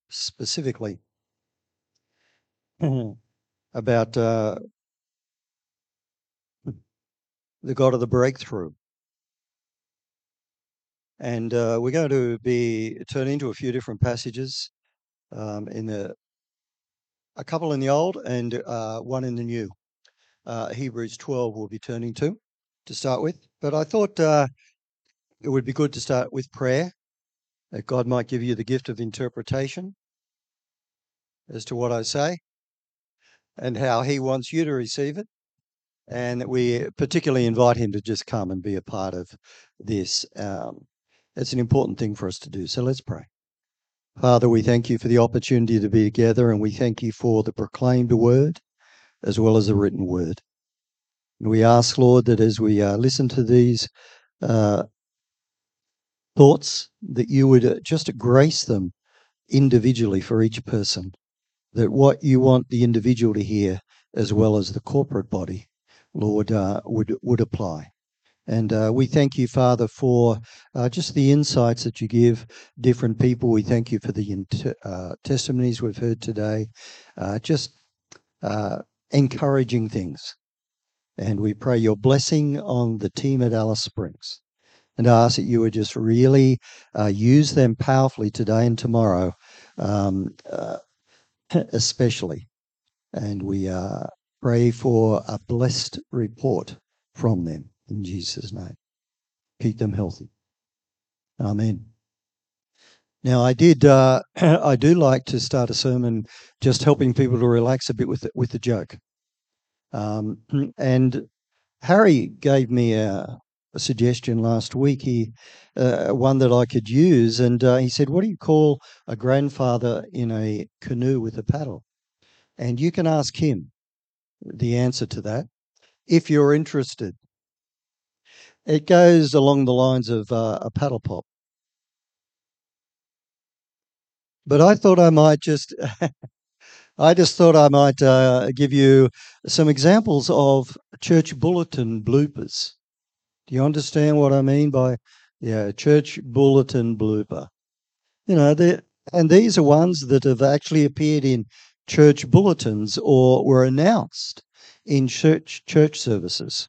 specifically about the God of the breakthrough. And we're going to be turning to a few different passages, a couple in the Old and one in the New. Hebrews 12 we'll be turning to start with. But I thought it would be good to start with prayer, that God might give you the gift of interpretation as to what I say and how he wants you to receive it. And that we particularly invite him to just come and be a part of this. It's an important thing for us to do. So let's pray. Father, we thank you for the opportunity to be together, and we thank you for the proclaimed word as well as the written word. And we ask, Lord, that as we listen to these thoughts, that you would just grace them individually for each person, that what you want the individual to hear as well as the corporate body, Lord, would apply. And we thank you, Father, for just the insights that you give different people. We thank you for the testimonies we've heard today, just encouraging things. And we pray your blessing on the team at Alice Springs, and ask that you would just really use them powerfully today and tomorrow, especially. And we pray for a blessed report from them in Jesus' name. Keep them healthy. Amen. Now, I do like to start a sermon just helping people to relax a bit with the joke. And Harry gave me a suggestion last week. One that I could use, and he said, "What do you call a grandfather in a canoe with a paddle?" And you can ask him the answer to that if you're interested. It goes along the lines of a paddle pop. But I thought I might just, I just thought I might give you some examples of church bulletin bloopers. Do you understand what I mean by, church bulletin blooper? You know, and these are ones that have actually appeared in church bulletins or were announced in church services.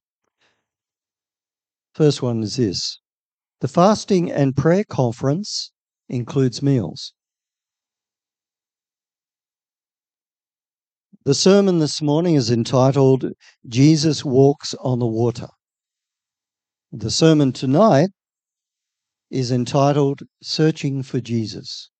First one is this: the fasting and prayer conference includes meals. The sermon this morning is entitled Jesus Walks on the Water. The sermon tonight is entitled Searching for Jesus.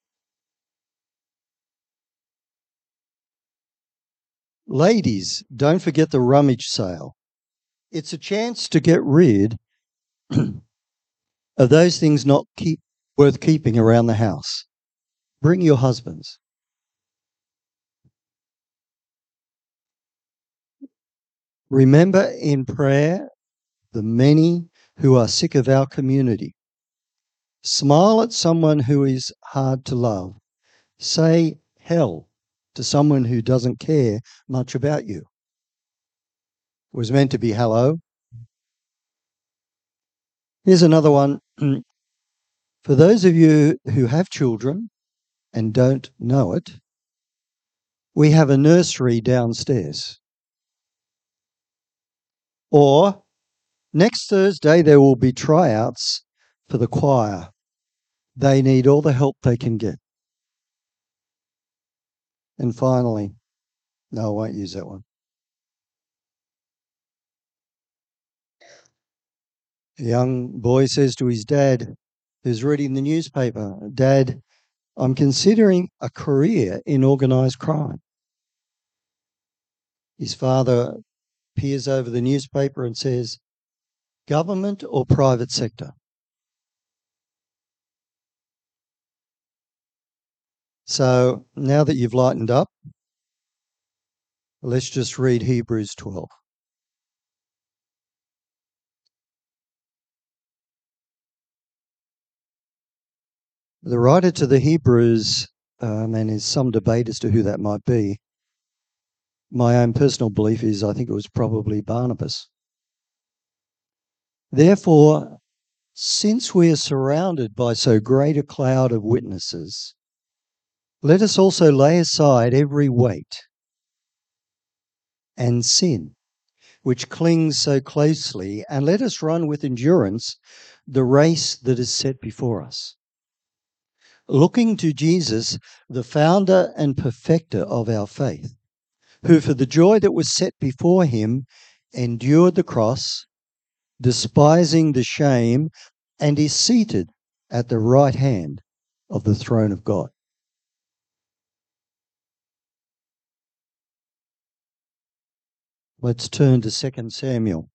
Ladies, don't forget the rummage sale. It's a chance to get rid of those things not worth keeping around the house. Bring your husbands. Remember in prayer the many who are sick of our community. Smile at someone who is hard to love. Say hell to someone who doesn't care much about you. It was meant to be hello. Here's another one. For those of you who have children and don't know it, we have a nursery downstairs. Or next Thursday, there will be tryouts for the choir. They need all the help they can get. And finally, no, I won't use that one. A young boy says to his dad, who's reading the newspaper, "Dad, I'm considering a career in organised crime." His father peers over the newspaper and says, "Government or private sector?" So now that you've lightened up, let's just read Hebrews 12. The writer to the Hebrews, and there's some debate as to who that might be. My own personal belief is I think it was probably Barnabas. Therefore, since we are surrounded by so great a cloud of witnesses, Let us also lay aside every weight and sin, which clings so closely, and let us run with endurance the race that is set before us. Looking to Jesus, the founder and perfecter of our faith, who for the joy that was set before him endured the cross, despising the shame, and is seated at the right hand of the throne of God. Let's turn to 2 Samuel.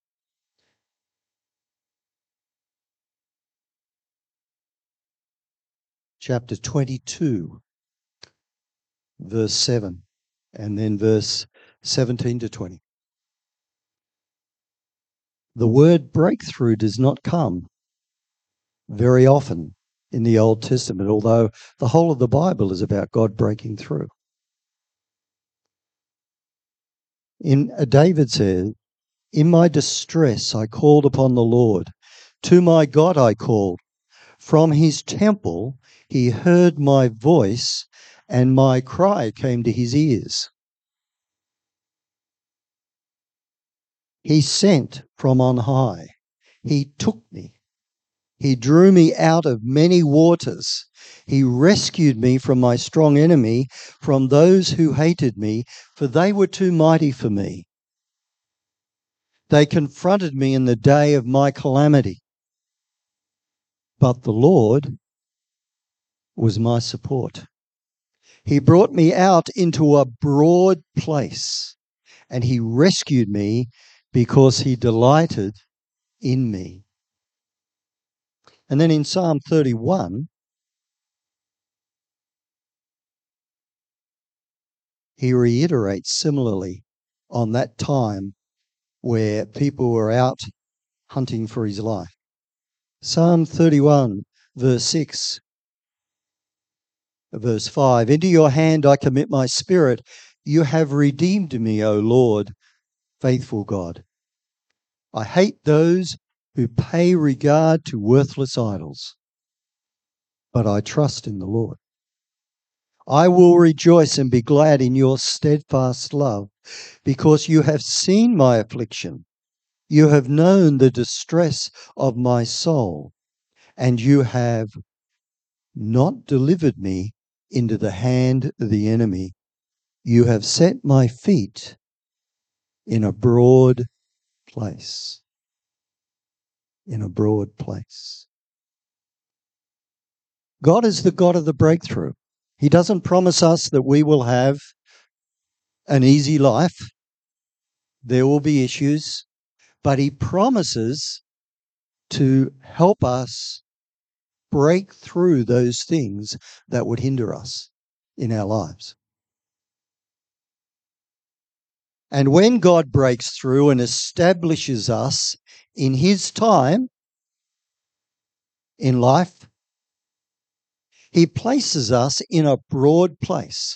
Chapter 22, verse 7, and then verse 17 to 20. The word breakthrough does not come very often in the Old Testament, although the whole of the Bible is about God breaking through. David says, "In my distress I called upon the Lord. To my God I called. From his temple he heard my voice, and my cry came to his ears. He sent from on high. He took me. He drew me out of many waters. He rescued me from my strong enemy, from those who hated me, for they were too mighty for me. They confronted me in the day of my calamity. But the Lord was my support. He brought me out into a broad place, and he rescued me because he delighted in me." And then in Psalm 31, he reiterates similarly on that time where people were out hunting for his life. Psalm 31, verse 6, verse 5, "Into your hand I commit my spirit. You have redeemed me, O Lord, faithful God. I hate those who pay regard to worthless idols, but I trust in the Lord. I will rejoice and be glad in your steadfast love, because you have seen my affliction. You have known the distress of my soul, and you have not delivered me into the hand of the enemy. You have set my feet in a broad place." In a broad place. God is the God of the breakthrough. He doesn't promise us that we will have an easy life. There will be issues, but he promises to help us break through those things that would hinder us in our lives. And when God breaks through and establishes us in his time in life, he places us in a broad place.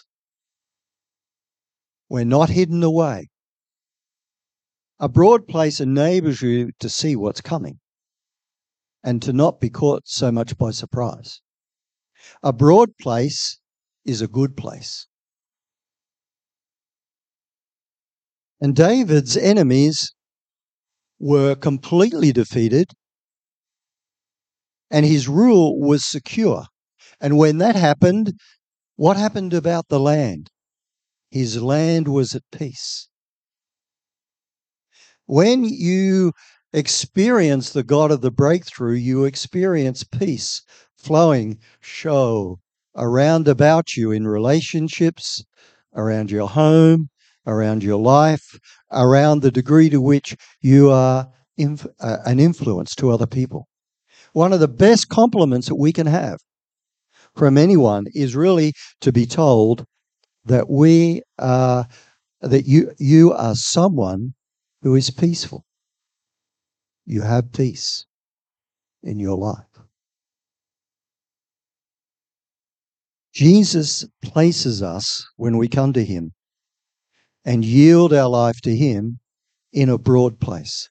We're not hidden away. A broad place enables you to see what's coming and to not be caught so much by surprise. A broad place is a good place. And David's enemies were completely defeated, and his rule was secure. And when that happened, what happened about the land? His land was at peace. When you experience the God of the breakthrough, you experience peace flowing, show around about you in relationships, around your home, around your life, around the degree to which you are an influence to other people. One of the best compliments that we can have from anyone is really to be told that you are someone who is peaceful. You have peace in your life. Jesus places us, when we come to him and yield our life to him, in a broad place.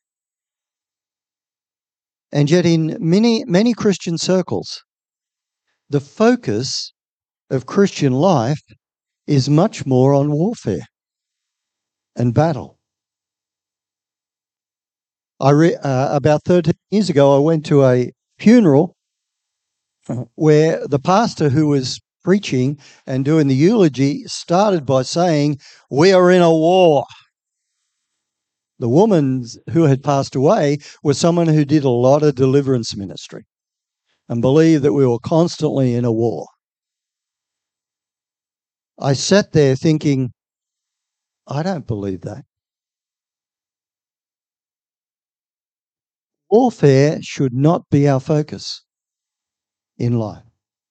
And yet in many Christian circles, the focus of Christian life is much more on warfare and battle. About 13 years ago, I went to a funeral where the pastor who was preaching and doing the eulogy started by saying, "We are in a war." The woman who had passed away was someone who did a lot of deliverance ministry and believed that we were constantly in a war. I sat there thinking, I don't believe that. Warfare should not be our focus in life.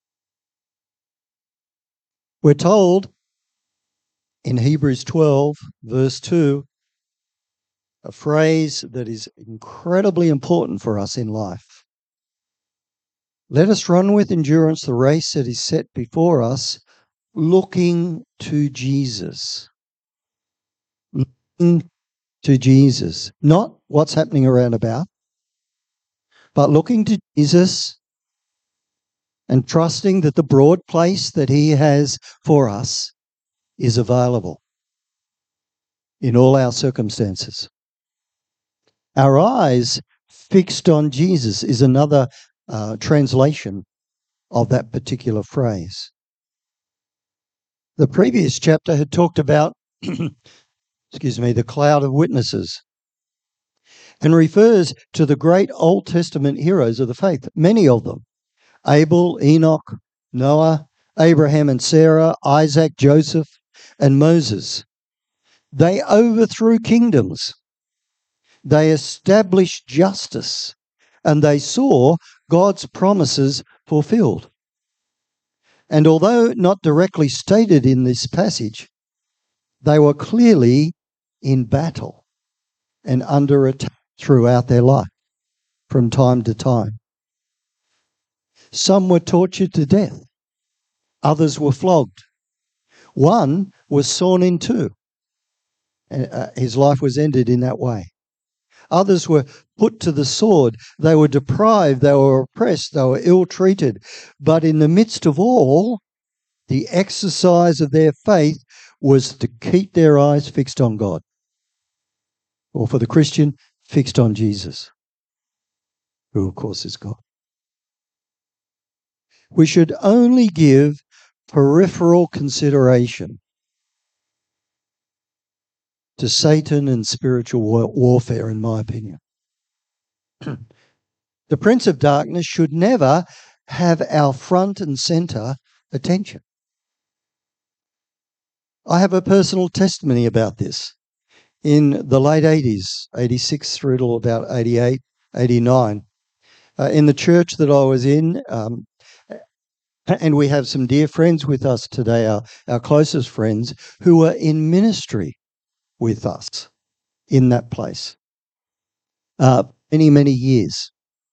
We're told in Hebrews 12, verse 2, a phrase that is incredibly important for us in life. Let us run with endurance the race that is set before us, looking to Jesus. Looking to Jesus. Not what's happening around about, but looking to Jesus and trusting that the broad place that He has for us is available in all our circumstances. Our eyes fixed on Jesus is another translation of that particular phrase. The previous chapter had talked about, the cloud of witnesses, and refers to the great Old Testament heroes of the faith, many of them: Abel, Enoch, Noah, Abraham and Sarah, Isaac, Joseph, and Moses. They overthrew kingdoms. They established justice, and they saw God's promises fulfilled. And although not directly stated in this passage, they were clearly in battle and under attack throughout their life from time to time. Some were tortured to death. Others were flogged. One was sawn in two. His life was ended in that way. Others were put to the sword. They were deprived. They were oppressed. They were ill-treated. But in the midst of all, the exercise of their faith was to keep their eyes fixed on God. Or for the Christian, fixed on Jesus, who of course is God. We should only give peripheral consideration to Satan and spiritual warfare, in my opinion. The Prince of Darkness should never have our front and center attention. I have a personal testimony about this. In the late 80s, 86 through to about 88, 89, in the church that I was in, and we have some dear friends with us today, our closest friends, who were in ministry with us in that place many, many years.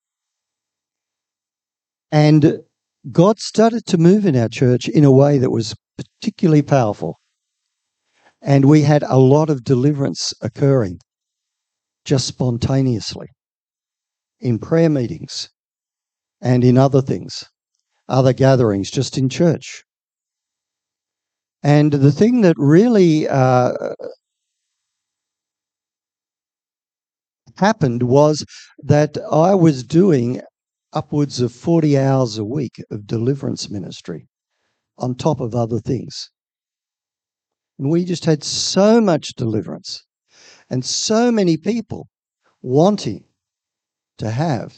And God started to move in our church in a way that was particularly powerful. And we had a lot of deliverance occurring just spontaneously in prayer meetings and in other things, other gatherings, just in church. And the thing that really happened was that I was doing upwards of 40 hours a week of deliverance ministry on top of other things. And we just had so much deliverance and so many people wanting to have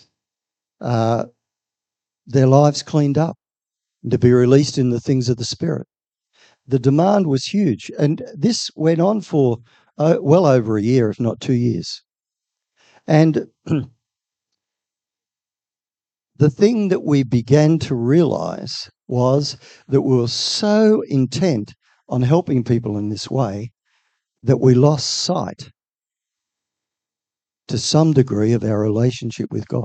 their lives cleaned up and to be released in the things of the Spirit. The demand was huge. And this went on for well over a year, if not 2 years. And the thing that we began to realize was that we were so intent on helping people in this way that we lost sight to some degree of our relationship with God.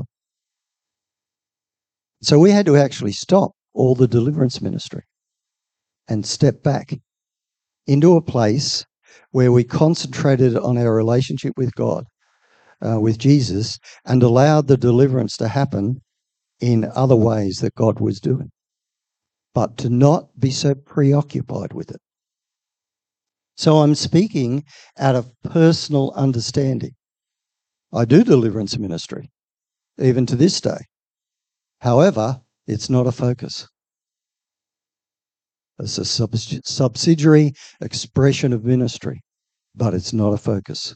So we had to actually stop all the deliverance ministry and step back into a place where we concentrated on our relationship with God, with Jesus, and allowed the deliverance to happen in other ways that God was doing. but to not be so preoccupied with it. So I'm speaking out of personal understanding. I do deliverance ministry, even to this day. However, it's not a focus. It's a subsidiary expression of ministry, but it's not a focus.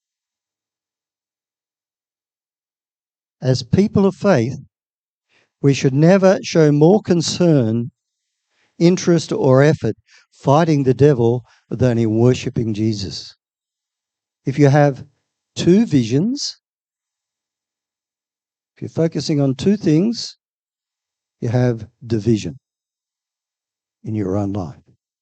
As people of faith, we should never show more concern, interest, or effort fighting the devil than in worshipping Jesus. If you have two visions, if you're focusing on two things, you have division in your own life.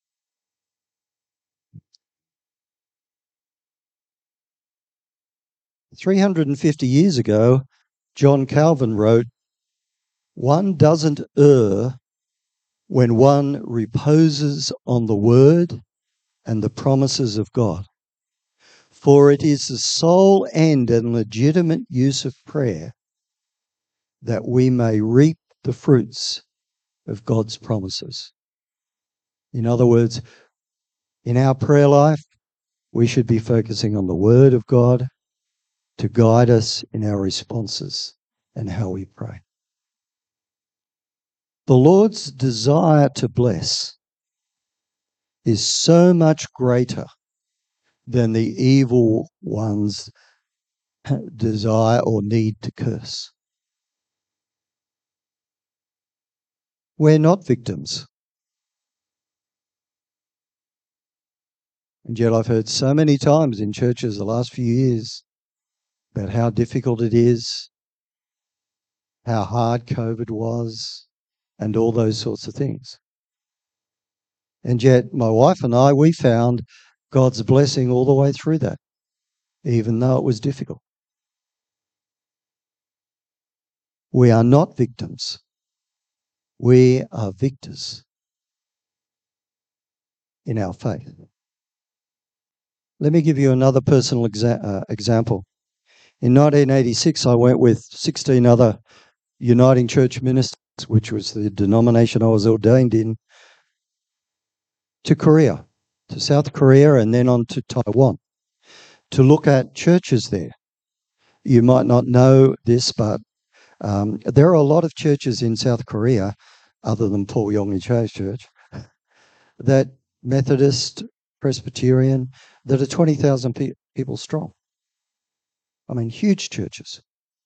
"350 years ago, John Calvin wrote, 'One doesn't err when one reposes on the word and the promises of God. For it is the sole end and legitimate use of prayer that we may reap the fruits of God's promises.'" In other words, in our prayer life, we should be focusing on the Word of God to guide us in our responses and how we pray. The Lord's desire to bless is so much greater than the evil one's desire or need to curse. We're not victims. And yet I've heard so many times in churches the last few years about how difficult it is, how hard COVID was, and all those sorts of things. And yet my wife and I, we found God's blessing all the way through that, even though it was difficult. We are not victims. We are victors in our faith. Let me give you another personal example. In 1986, I went with 16 other Uniting Church ministers, which was the denomination I was ordained in, to Korea, to South Korea, and then on to Taiwan, to look at churches there. You might not know this, but there are a lot of churches in South Korea, other than Paul Yonggi Church, that Methodist, Presbyterian, that are 20,000 people strong. I mean, huge churches.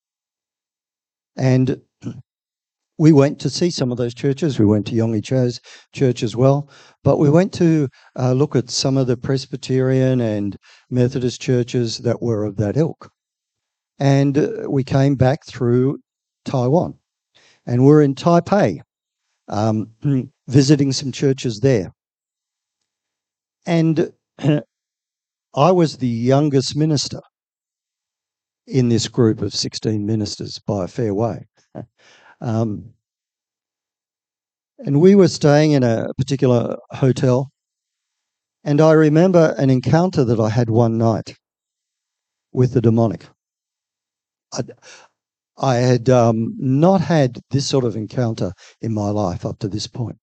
And we went to see some of those churches. We went to Yonggi Cho's church as well. But we went to look at some of the Presbyterian and Methodist churches that were of that ilk. And we came back through Taiwan. And we're in Taipei, visiting some churches there. And I was the youngest minister in this group of 16 ministers by a fair way. And we were staying in a particular hotel. And I remember an encounter that I had one night with the demonic. I had not had this sort of encounter in my life up to this point.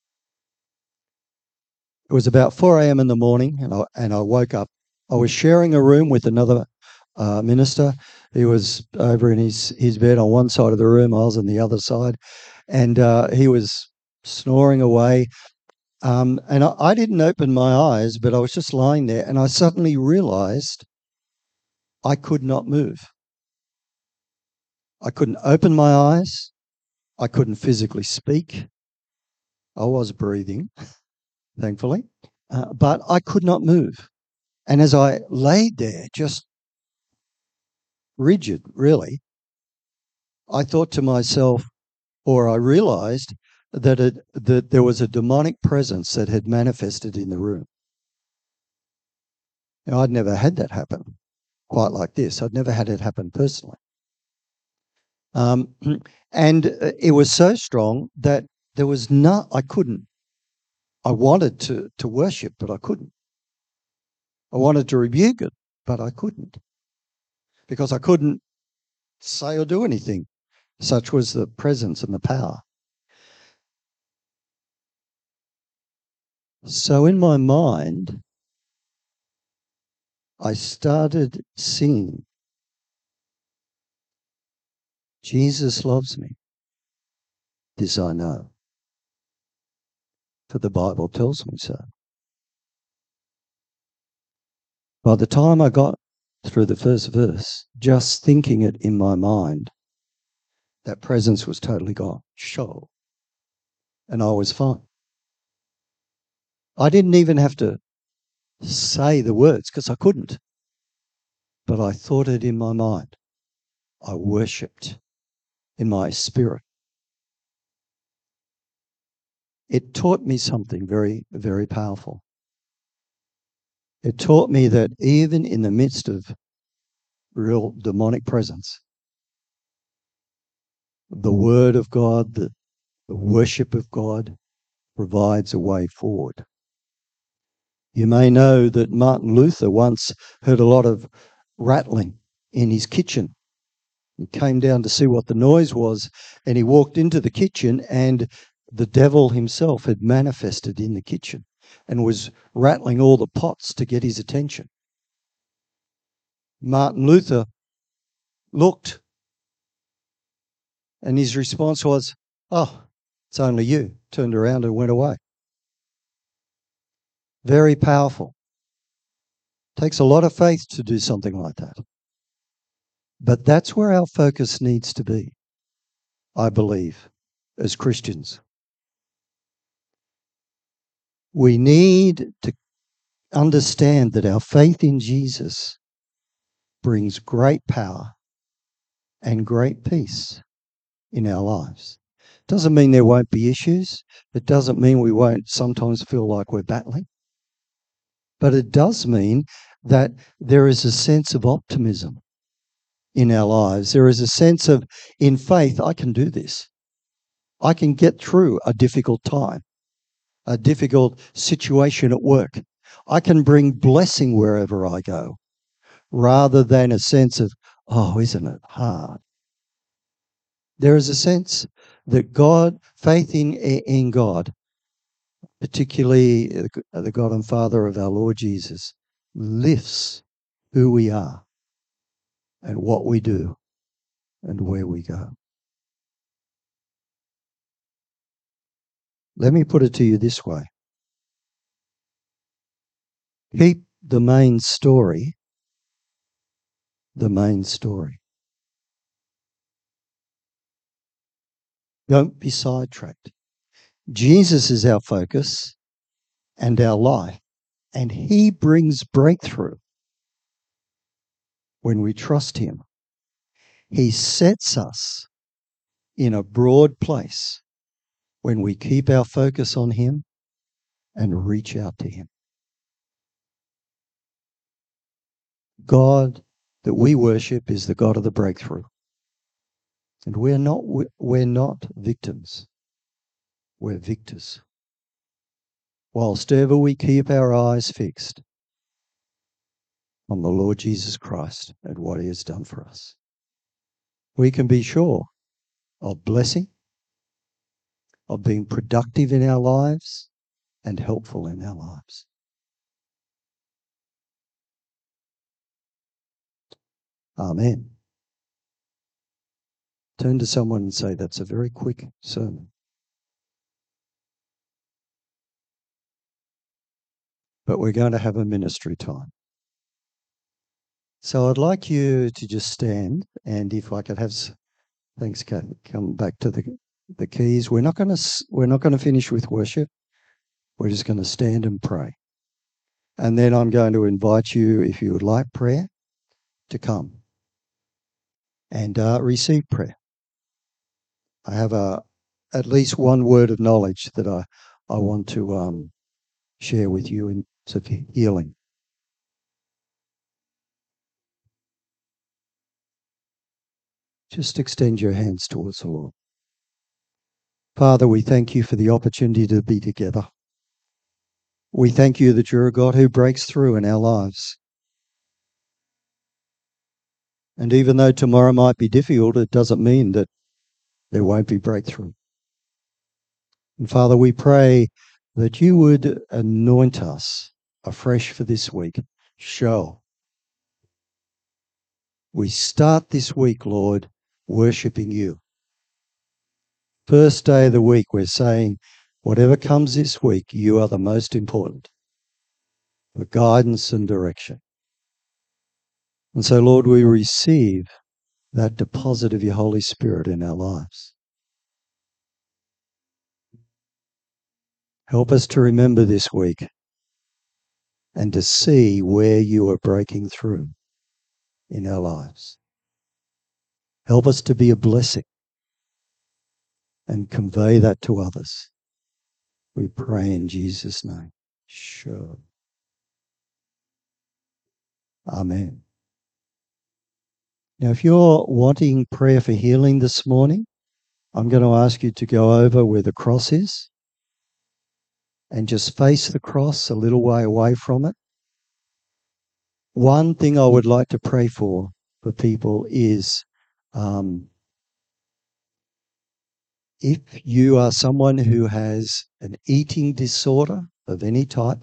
It was about 4 a.m. in the morning, and I woke up. I was sharing a room with another minister. He was over in his bed on one side of the room. I was on the other side, and he was snoring away. And I didn't open my eyes, but I was just lying there, and I suddenly realized I could not move. I couldn't open my eyes. I couldn't physically speak. I was breathing, thankfully, but I could not move. And as I laid there, just rigid, really, I thought to myself, or I realized that there was a demonic presence that had manifested in the room. Now, I'd never had that happen quite like this. I'd never had it happen personally. And it was so strong that there was I couldn't. I wanted to worship, but I couldn't. I wanted to rebuke it, but I couldn't. Because I couldn't say or do anything. Such was the presence and the power. So in my mind, I started singing, Jesus loves me, this I know, for the Bible tells me so. By the time I got through the first verse, just thinking it in my mind, that presence was totally gone. Show. And I was fine. I didn't even have to say the words because I couldn't. But I thought it in my mind. I worshipped in my spirit. It taught me something very, very powerful. It taught me that even in the midst of real demonic presence, the word of God, the worship of God provides a way forward. You may know that Martin Luther once heard a lot of rattling in his kitchen. He came down to see what the noise was, and he walked into the kitchen, and the devil himself had manifested in the kitchen and was rattling all the pots to get his attention. Martin Luther looked, and his response was, "Oh, it's only you," turned around and went away. Very powerful. Takes a lot of faith to do something like that. But that's where our focus needs to be, I believe, as Christians. We need to understand that our faith in Jesus brings great power and great peace in our lives. Doesn't mean there won't be issues. It doesn't mean we won't sometimes feel like we're battling. But it does mean that there is a sense of optimism in our lives. There is a sense of, in faith, I can do this. I can get through a difficult time, a difficult situation at work. I can bring blessing wherever I go, rather than a sense of, oh, isn't it hard? There is a sense that God, faith in God, particularly the God and Father of our Lord Jesus, lifts who we are and what we do and where we go. Let me put it to you this way. Keep the main story the main story. Don't be sidetracked. Jesus is our focus and our life, and he brings breakthrough when we trust him. He sets us in a broad place when we keep our focus on him and reach out to him. God that we worship is the God of the breakthrough. And we're not victims. We're victors. Whilst ever we keep our eyes fixed on the Lord Jesus Christ and what he has done for us, we can be sure of blessing, of being productive in our lives and helpful in our lives. Amen. Turn to someone and say, that's a very quick sermon. But we're going to have a ministry time. So I'd like you to just stand, and if I could have, thanks, Kate, come back to the keys. We're not going to finish with worship. We're just going to stand and pray. And then I'm going to invite you, if you would like prayer, to come and receive prayer. I have at least one word of knowledge that I want to share with you in terms of healing. Just extend your hands towards the Lord. Father, we thank you for the opportunity to be together. We thank you that you're a God who breaks through in our lives. And even though tomorrow might be difficult, it doesn't mean that there won't be breakthrough. And Father, we pray that you would anoint us afresh for this week. Show. We start this week, Lord, worshiping you. First day of the week, we're saying, whatever comes this week, you are the most important for guidance and direction. And so, Lord, we receive that deposit of your Holy Spirit in our lives. Help us to remember this week and to see where you are breaking through in our lives. Help us to be a blessing and convey that to others. We pray in Jesus' name. Sure. Amen. Now, if you're wanting prayer for healing this morning, I'm going to ask you to go over where the cross is and just face the cross a little way away from it. One thing I would like to pray for people is if you are someone who has an eating disorder of any type,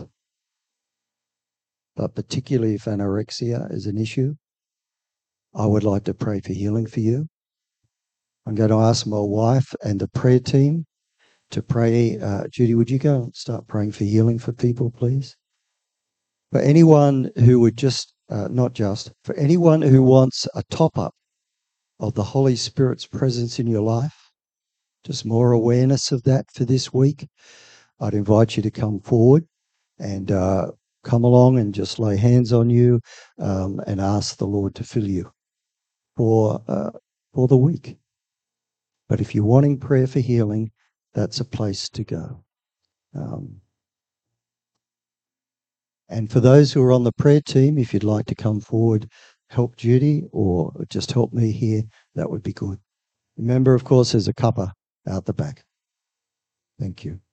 but particularly if anorexia is an issue, I would like to pray for healing for you. I'm going to ask my wife and the prayer team to pray. Judy, would you go and start praying for healing for people, please? For anyone who would just, not just, for anyone who wants a top-up of the Holy Spirit's presence in your life, just more awareness of that for this week, I'd invite you to come forward and come along and just lay hands on you and ask the Lord to fill you for the week. But if you're wanting prayer for healing, that's a place to go. And for those who are on the prayer team, if you'd like to come forward, help Judy or just help me here, that would be good. Remember, of course, there's a cuppa out the back. Thank you.